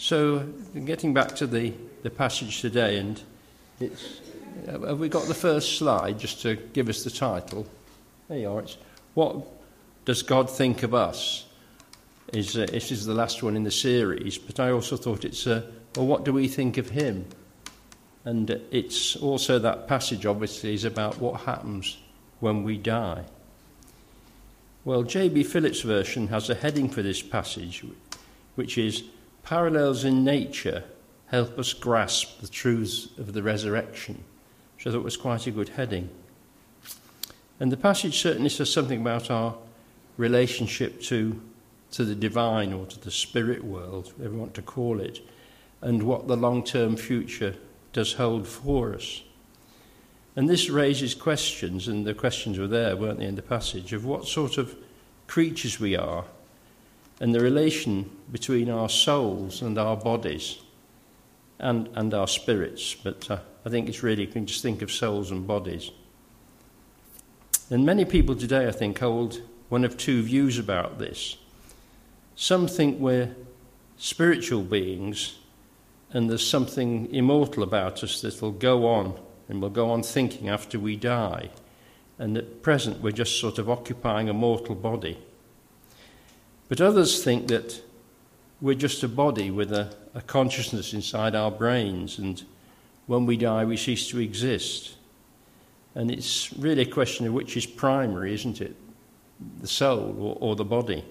So, getting back to the passage today, and have we got the first slide just to give us the title? There you are. It's What Does God Think of Us? This is the last one in the series, but I also thought it's, well, what do we think of him? And it's also that passage, obviously, is about what happens when we die. Well, J.B. Phillips' version has a heading for this passage, which is Parallels in Nature Help Us Grasp the Truths of the Resurrection, which I thought was quite a good heading. And the passage certainly says something about our relationship to the divine or to the spirit world, whatever you want to call it, and what the long-term future does hold for us. And this raises questions, and the questions were there, weren't they, in the passage, of what sort of creatures we are and the relation between our souls and our bodies and our spirits. But I think it's really, you can just think of souls and bodies. And many people today, I think, hold one of two views about this. Some think we're spiritual beings and there's something immortal about us that will go on and we'll go on thinking after we die. And at present we're just sort of occupying a mortal body. But others think that we're just a body with a consciousness inside our brains, and when we die we cease to exist. And it's really a question of which is primary, isn't it? The soul or the body.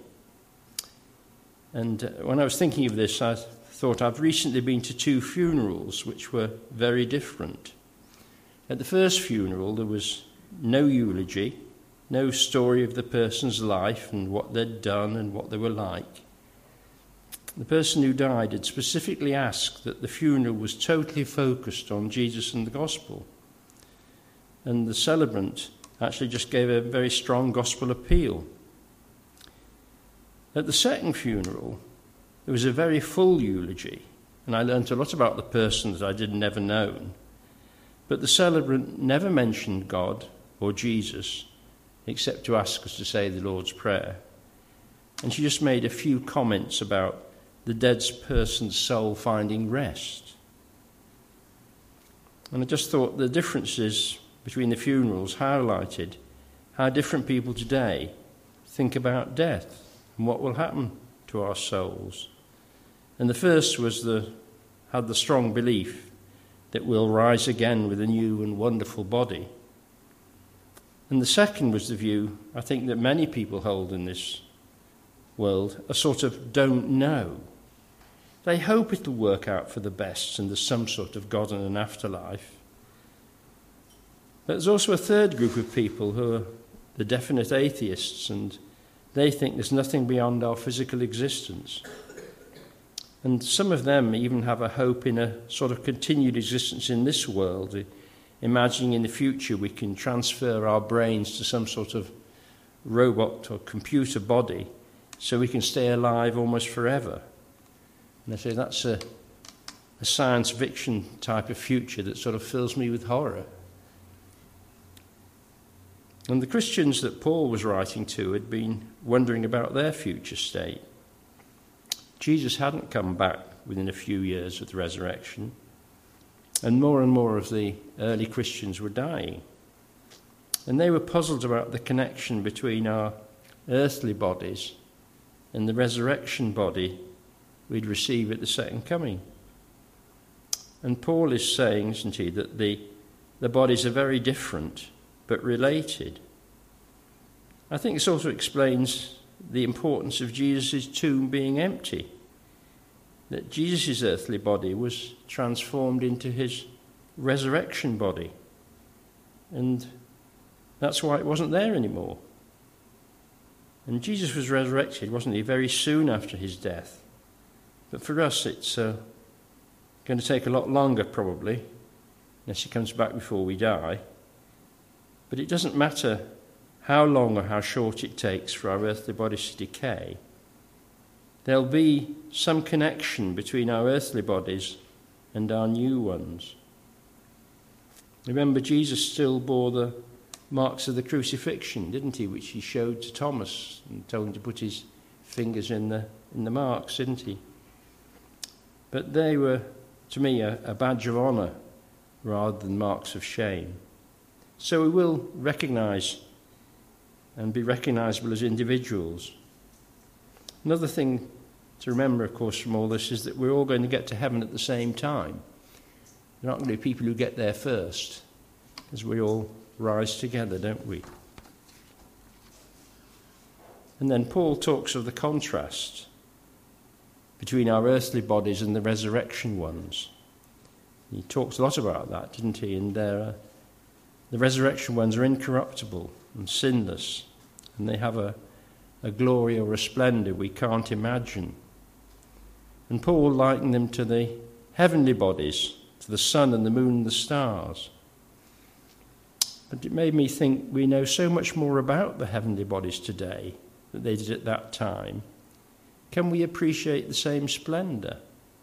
And when I was thinking of this, I thought I've recently been to two funerals which were very different. At the first funeral there was no eulogy, no story of the person's life and what they'd done and what they were like. The person who died had specifically asked that the funeral was totally focused on Jesus and the gospel. And the celebrant actually just gave a very strong gospel appeal. At the second funeral, there was a very full eulogy, and I learnt a lot about the person that I had never known. But the celebrant never mentioned God or Jesus, except to ask us to say the Lord's Prayer. And she just made a few comments about the dead person's soul finding rest. And I just thought the differences between the funerals highlighted how different people today think about death and what will happen to our souls. And the first had the strong belief that we'll rise again with a new and wonderful body. And the second was the view, I think, that many people hold in this world, a sort of don't know. They hope it'll work out for the best and there's some sort of God and an afterlife. But there's also a third group of people who are the definite atheists, and they think there's nothing beyond our physical existence. And some of them even have a hope in a sort of continued existence in this world, imagining in the future we can transfer our brains to some sort of robot or computer body so we can stay alive almost forever. And I say that's a science fiction type of future that sort of fills me with horror. And the Christians that Paul was writing to had been wondering about their future state. Jesus hadn't come back within a few years of the resurrection, and more of the early Christians were dying. And they were puzzled about the connection between our earthly bodies and the resurrection body we'd receive at the second coming. And Paul is saying, isn't he, that the bodies are very different but related. I think this also explains the importance of Jesus' tomb being empty, that Jesus' earthly body was transformed into his resurrection body, and that's why it wasn't there anymore. And Jesus was resurrected, wasn't he, very soon after his death. But for us it's going to take a lot longer probably, unless he comes back before we die. But it doesn't matter how long or how short it takes for our earthly bodies to decay. There'll be some connection between our earthly bodies and our new ones. Remember, Jesus still bore the marks of the crucifixion, didn't he, which he showed to Thomas and told him to put his fingers in the marks, didn't he? But they were, to me, a badge of honour rather than marks of shame. So we will recognise and be recognisable as individuals. Another thing to remember, of course, from all this is that we're all going to get to heaven at the same time. There aren't going to be people who get there first, as we all rise together, don't we? And then Paul talks of the contrast between our earthly bodies and the resurrection ones. He talks a lot about that, didn't he? And the resurrection ones are incorruptible and sinless, and they have a glory or a splendour we can't imagine. And Paul likened them to the heavenly bodies, to the sun and the moon and the stars. But it made me think we know so much more about the heavenly bodies today than they did at that time. Can we appreciate the same splendour?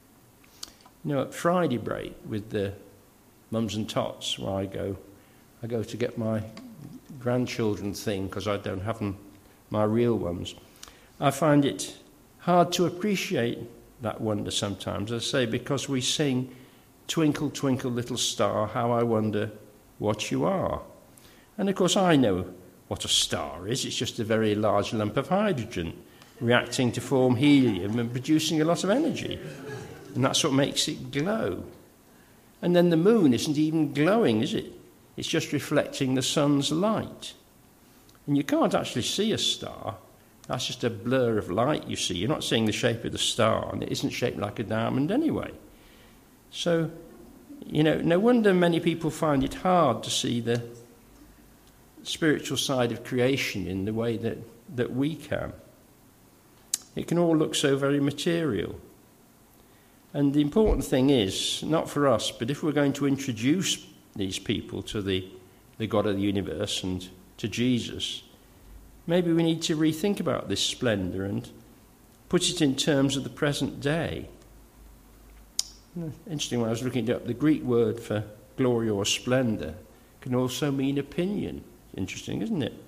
You know, at Friday break with the mums and tots, where I go to get my grandchildren thing because I don't have them, my real ones. I find it hard to appreciate that wonder sometimes, as I say, because we sing, "Twinkle, twinkle, little star, how I wonder what you are." And of course I know what a star is. It's just a very large lump of hydrogen reacting to form helium and producing a lot of energy. And that's what makes it glow. And then the moon isn't even glowing, is it? It's just reflecting the sun's light. And you can't actually see a star. That's just a blur of light you see. You're not seeing the shape of the star, and it isn't shaped like a diamond anyway. So, you know, no wonder many people find it hard to see the spiritual side of creation in the way that we can. It can all look so very material. And the important thing is, not for us, but if we're going to introduce these people to the God of the universe and to Jesus, maybe we need to rethink about this splendour and put it in terms of the present day. Interesting, when I was looking up, the Greek word for glory or splendour can also mean opinion. Interesting, isn't it?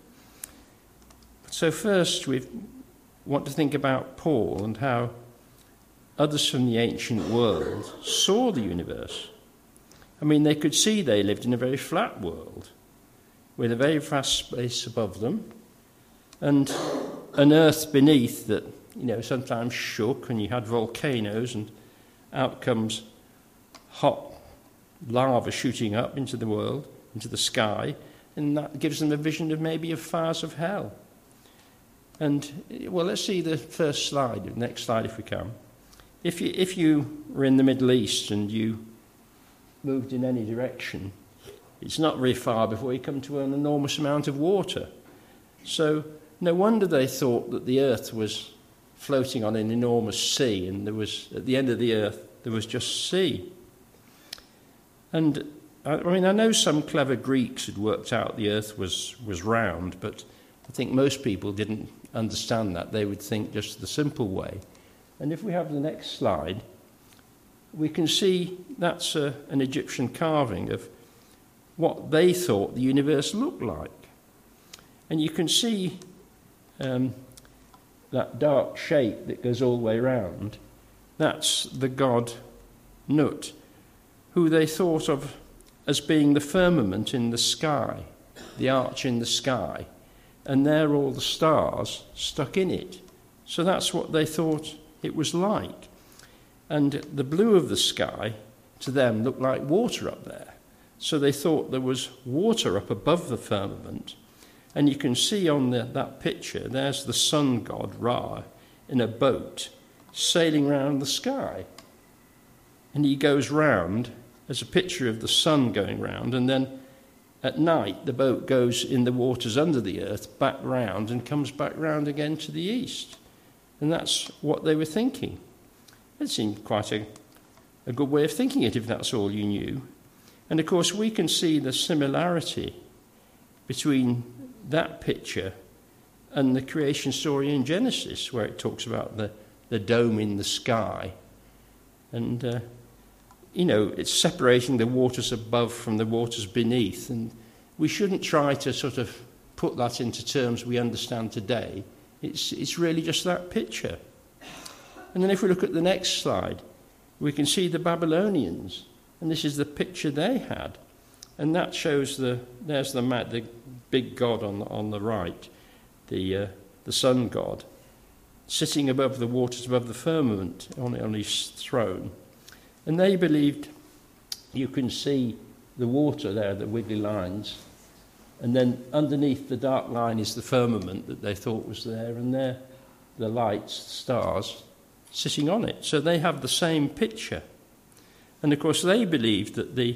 So first we want to think about Paul and how others from the ancient world saw the universe. I mean, they could see they lived in a very flat world with a very vast space above them and an earth beneath that, you know, sometimes shook, and you had volcanoes and out comes hot lava shooting up into the world, into the sky, and that gives them a vision of maybe of fires of hell. And, well, let's see the first slide, the next slide if we can. If you were in the Middle East and you moved in any direction, it's not very far before you come to an enormous amount of water. So no wonder they thought that the earth was floating on an enormous sea, and there was, at the end of the earth, there was just sea. And I mean, I know some clever Greeks had worked out the earth was round, but I think most people didn't understand that. They would think just the simple way. And if we have the next slide, we can see that's an Egyptian carving of what they thought the universe looked like. And you can see that dark shape that goes all the way around. That's the god Nut, who they thought of as being the firmament in the sky, the arch in the sky, and there are all the stars stuck in it. So that's what they thought it was like. And the blue of the sky, to them, looked like water up there. So they thought there was water up above the firmament. And you can see on that picture, there's the sun god, Ra, in a boat, sailing round the sky. And he goes round as a picture of the sun going round, and then at night the boat goes in the waters under the earth, back round, and comes back round again to the east. And that's what they were thinking. It seemed quite a good way of thinking it, if that's all you knew. And of course we can see the similarity between that picture and the creation story in Genesis, where it talks about the dome in the sky. And, you know, it's separating the waters above from the waters beneath. And we shouldn't try to sort of put that into terms we understand today. It's really just that picture. And then if we look at the next slide, We can see the Babylonians, and this is the picture they had. And that shows there's the big god on the right, the sun god, sitting above the waters, above the firmament on his throne. And they believed you can see the water there, the wiggly lines, and then underneath the dark line is the firmament that they thought was there, and there the lights, stars, sitting on it. So they have the same picture. And of course they believed that the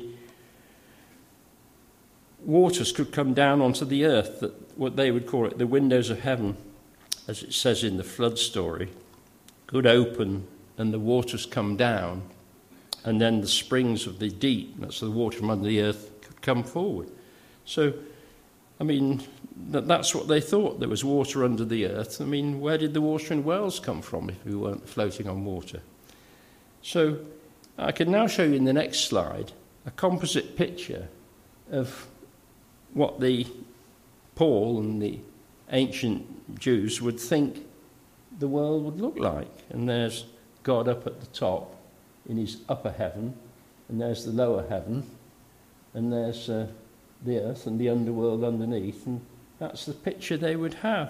waters could come down onto the earth, that what they would call it, the windows of heaven, as it says in the flood story, could open and the waters come down, and then the springs of the deep, that's the water from under the earth, could come forward. So, I mean, that's what they thought. There was water under the earth. I mean, where did the water in Wales come from if we weren't floating on water? So I can now show you in the next slide a composite picture of what Paul and the ancient Jews would think the world would look like. And there's God up at the top in his upper heaven, and there's the lower heaven, and there's the earth and the underworld underneath, and that's the picture they would have.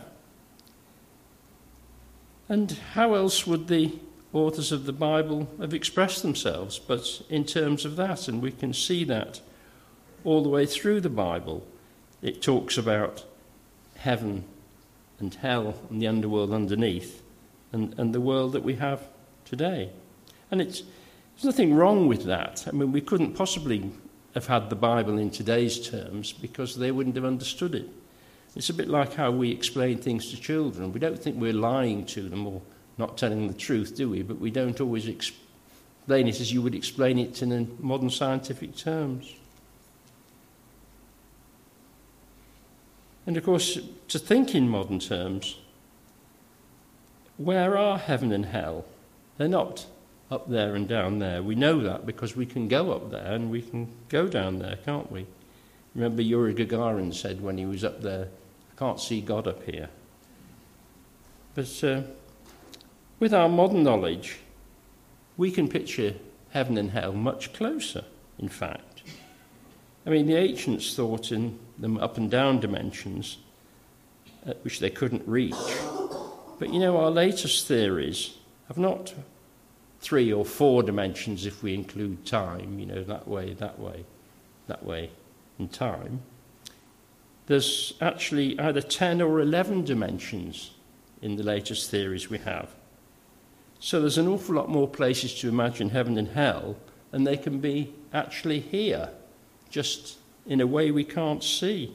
And how else would the authors of the Bible have expressed themselves but in terms of that? And we can see that all the way through the Bible. It talks about heaven and hell and the underworld underneath, and the world that we have today. And there's nothing wrong with that. I mean, we couldn't possibly have had the Bible in today's terms because they wouldn't have understood it. It's a bit like how we explain things to children. We don't think we're lying to them or not telling them the truth, do we? But we don't always explain it as you would explain it in modern scientific terms. And of course, to think in modern terms, where are heaven and hell? They're not up there and down there. We know that because we can go up there and we can go down there, can't we? Remember Yuri Gagarin said when he was up there, I can't see God up here. But with our modern knowledge, we can picture heaven and hell much closer, in fact. I mean, the ancients thought in them up and down dimensions, which they couldn't reach. But, you know, our latest theories have not 3 or 4 dimensions if we include time, you know, that way in time. There's actually either 10 or 11 dimensions in the latest theories we have. So there's an awful lot more places to imagine heaven and hell, and they can be actually here, just in a way we can't see.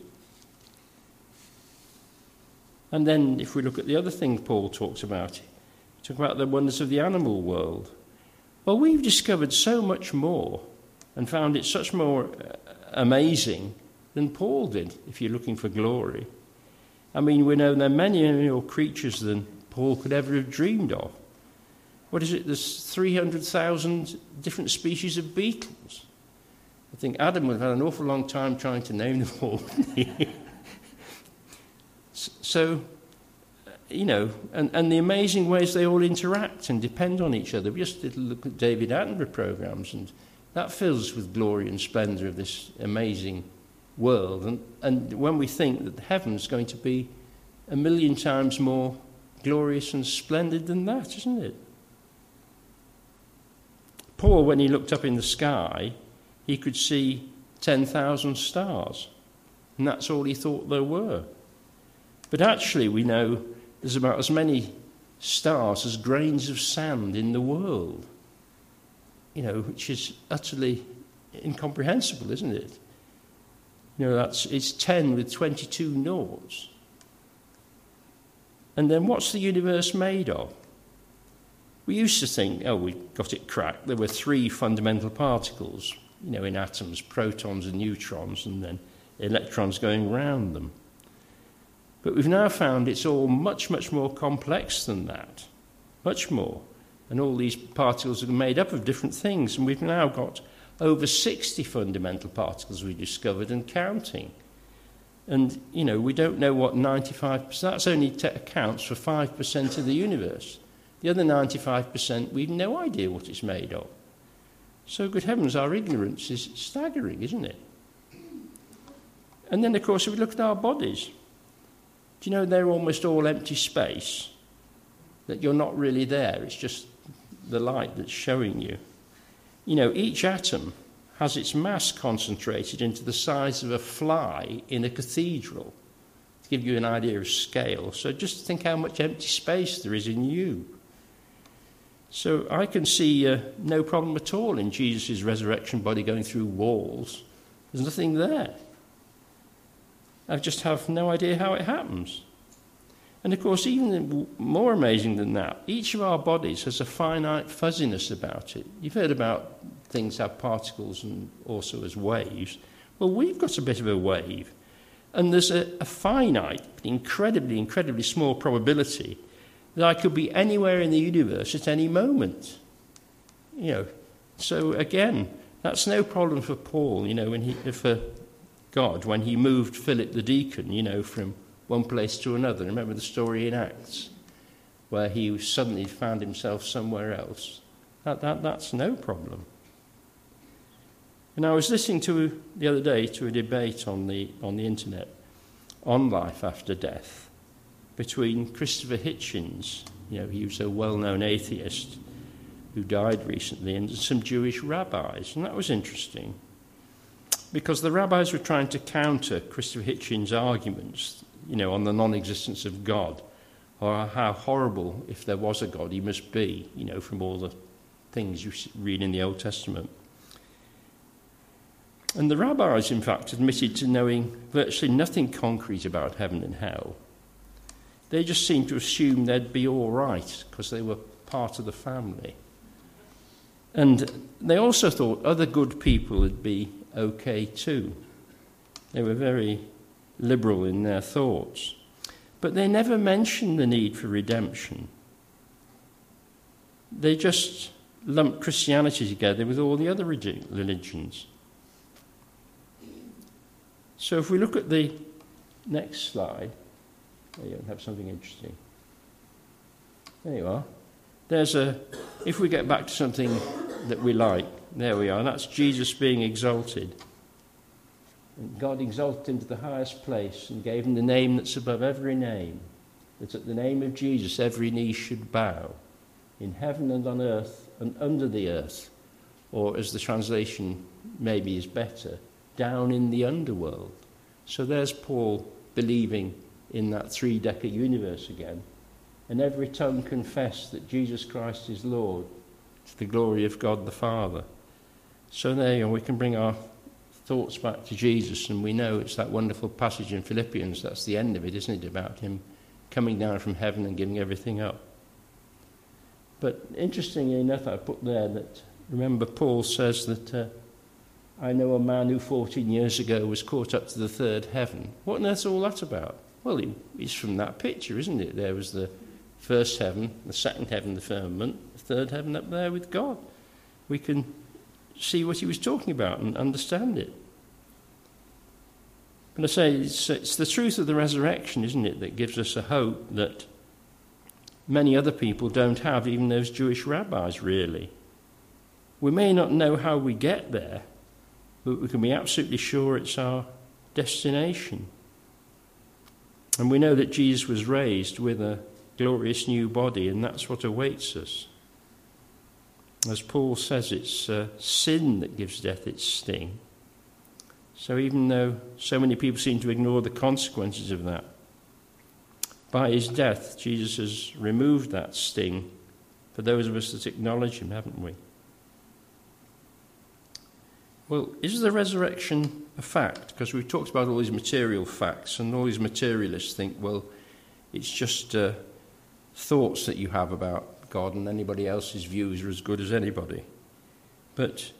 And then if we look at the other thing Paul talks about, he talks about the wonders of the animal world. Well, we've discovered so much more and found it such more amazing than Paul did, if you're looking for glory. I mean, we know there are many more creatures than Paul could ever have dreamed of. What is it? There's 300,000 different species of beetles. I think Adam would have had an awful long time trying to name them all, wouldn't he? So, you know, and the amazing ways they all interact and depend on each other. We just did a look at David Attenborough programs, and that fills us with glory and splendour of this amazing world. And when we think that heaven's going to be 1,000,000 times more glorious and splendid than that, isn't it? Paul, when he looked up in the sky, he could see 10,000 stars, and that's all he thought there were. But actually, we know there's about as many stars as grains of sand in the world, you know, which is utterly incomprehensible, isn't it? You know, it's 10 with 22 noughts. And then what's the universe made of? We used to think, oh, we got it cracked. There were 3 fundamental particles, you know, in atoms, protons and neutrons, and then electrons going round them. But we've now found it's all much, much more complex than that, much more. And all these particles are made up of different things, and we've now got over 60 fundamental particles we discovered and counting. And, you know, we don't know what 95%, that's only accounts for 5% of the universe. The other 95%, we've no idea what it's made of. So, good heavens, our ignorance is staggering, isn't it? And then, of course, if we look at our bodies, do you know they're almost all empty space? That you're not really there, it's just the light that's showing you. You know, each atom has its mass concentrated into the size of a fly in a cathedral, to give you an idea of scale. So just think how much empty space there is in you. So I can see no problem at all in Jesus' resurrection body going through walls. There's nothing there. I just have no idea how it happens. And of course, even more amazing than that, each of our bodies has a finite fuzziness about it. You've heard about things have particles and also as waves. Well, we've got a bit of a wave. And there's a finite, incredibly, incredibly small probability that I could be anywhere in the universe at any moment. You know, so again, that's no problem for Paul, you know, for God, when he moved Philip the deacon, you know, from one place to another. Remember the story in Acts, where he suddenly found himself somewhere else. That's no problem. And I was listening to the other day to a debate on the internet on life after death between Christopher Hitchens, you know, he was a well-known atheist who died recently, and some Jewish rabbis, and that was interesting because the rabbis were trying to counter Christopher Hitchens' arguments, you know, on the non-existence of God, or how horrible, if there was a God, he must be, you know, from all the things you read in the Old Testament. And the rabbis, in fact, admitted to knowing virtually nothing concrete about heaven and hell. They just seemed to assume they'd be all right because they were part of the family. And they also thought other good people would be okay too. They were very liberal in their thoughts. But they never mentioned the need for redemption. They just lumped Christianity together with all the other religions. So if we look at the next slide, there you have something interesting. There you are. If we get back to something that we like, there we are. That's Jesus being exalted. And God exalted him to the highest place and gave him the name that's above every name, that at the name of Jesus every knee should bow, in heaven and on earth and under the earth, or as the translation maybe is better, down in the underworld. So there's Paul believing in that three-decker universe again. And every tongue confess that Jesus Christ is Lord, to the glory of God the Father. So there you go, we can bring our thoughts back to Jesus, and we know it's that wonderful passage in Philippians, that's the end of it, isn't it, about him coming down from heaven and giving everything up. But interestingly enough, I put there that, remember, Paul says that I know a man who 14 years ago was caught up to the third heaven. What on earth's all that about? Well, he's from that picture, isn't it? There was the first heaven, the second heaven, the firmament, the third heaven up there with God. We can see what he was talking about and understand it. But I say, it's the truth of the resurrection, isn't it, that gives us a hope that many other people don't have, even those Jewish rabbis, really. We may not know how we get there, but we can be absolutely sure it's our destination. And we know that Jesus was raised with a glorious new body, and that's what awaits us. As Paul says, it's sin that gives death its sting. So even though so many people seem to ignore the consequences of that, by his death, Jesus has removed that sting for those of us that acknowledge him, haven't we? Well, is the resurrection a fact? Because we've talked about all these material facts, and all these materialists think, well, it's just thoughts that you have about God, and anybody else's views are as good as anybody. But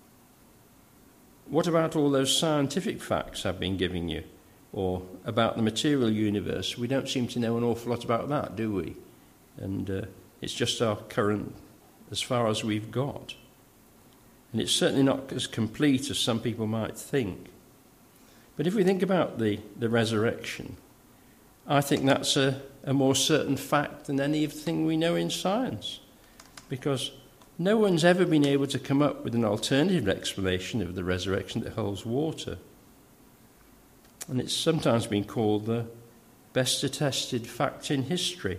what about all those scientific facts I've been giving you, or about the material universe? We don't seem to know an awful lot about that, do we? And it's just our current, as far as we've got. And it's certainly not as complete as some people might think. But if we think about the resurrection, I think that's a more certain fact than anything we know in science. Because no one's ever been able to come up with an alternative explanation of the resurrection that holds water. And it's sometimes been called the best attested fact in history.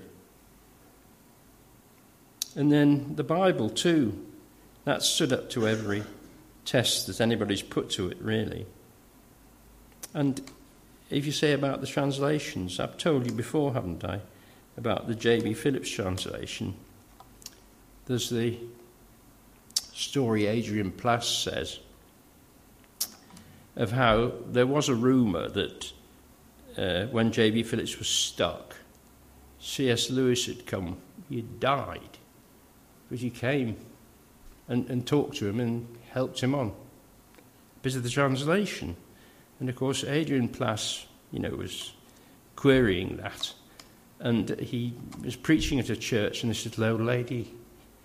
And then the Bible too, that stood up to every test that anybody's put to it, really. And if you say about the translations, I've told you before, haven't I, about the J.B. Phillips translation. There's the story Adrian Plass says of how there was a rumour that when J.B. Phillips was stuck, C.S. Lewis had come, he had died, but he came and talked to him and helped him on because of the translation. And of course Adrian Plass, was querying that, and he was preaching at a church, and this little old lady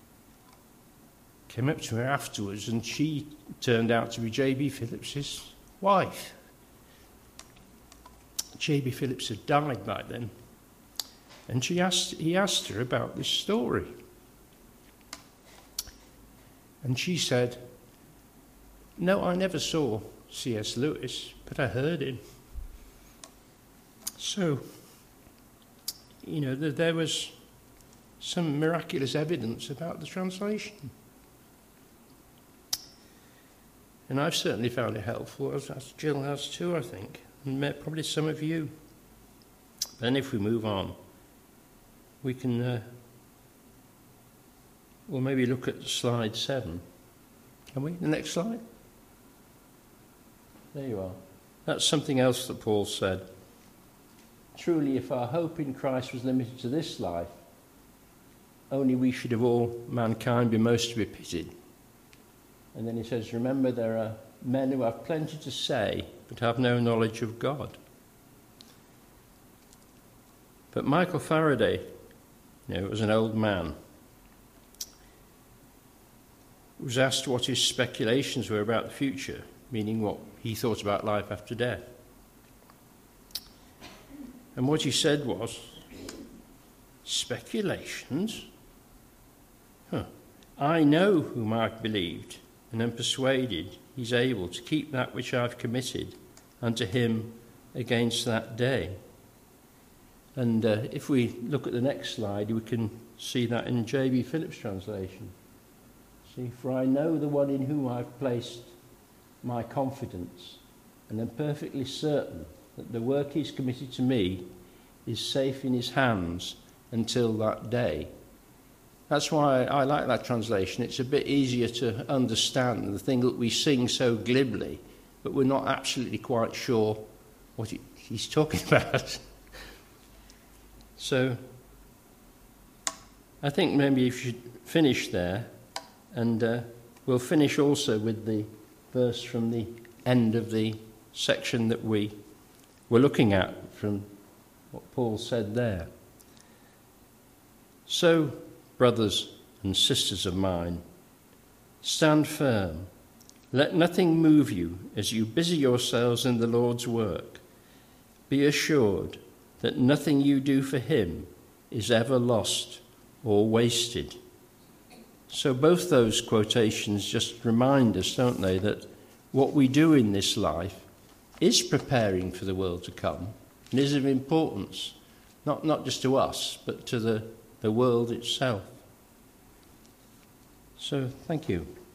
came up to her afterwards, and she turned out to be J.B. Phillips's wife. J.B. Phillips had died by then, and he asked her about this story. And she said, "No, I never saw C.S. Lewis, but I heard him." So, there was some miraculous evidence about the translation. And I've certainly found it helpful, as Jill has too, I think, and probably some of you. Then if we move on, we can, we'll maybe look at slide 7. Can we? The next slide? There you are. That's something else that Paul said. Truly, if our hope in Christ was limited to this life, only we should of all mankind be most to be pitied. And then he says, remember, there are men who have plenty to say, but have no knowledge of God. But Michael Faraday, was an old man, was asked what his speculations were about the future, meaning what he thought about life after death. And what he said was, speculations? I know whom I've believed, and am persuaded he's able to keep that which I've committed unto him against that day. And if we look at the next slide, we can see that in J.B. Phillips' translation. See, for I know the one in whom I've placed my confidence, and am perfectly certain that the work he's committed to me is safe in his hands until that day. That's why I like that translation. It's a bit easier to understand than the thing that we sing so glibly, but we're not absolutely quite sure what he's talking about. So I think maybe you should finish there, and we'll finish also with the verse from the end of the section that we were looking at from what Paul said there. So, brothers and sisters of mine, stand firm. Let nothing move you as you busy yourselves in the Lord's work. Be assured that nothing you do for him is ever lost or wasted. So both those quotations just remind us, don't they, that what we do in this life is preparing for the world to come and is of importance, not just to us, but to the world itself. So thank you.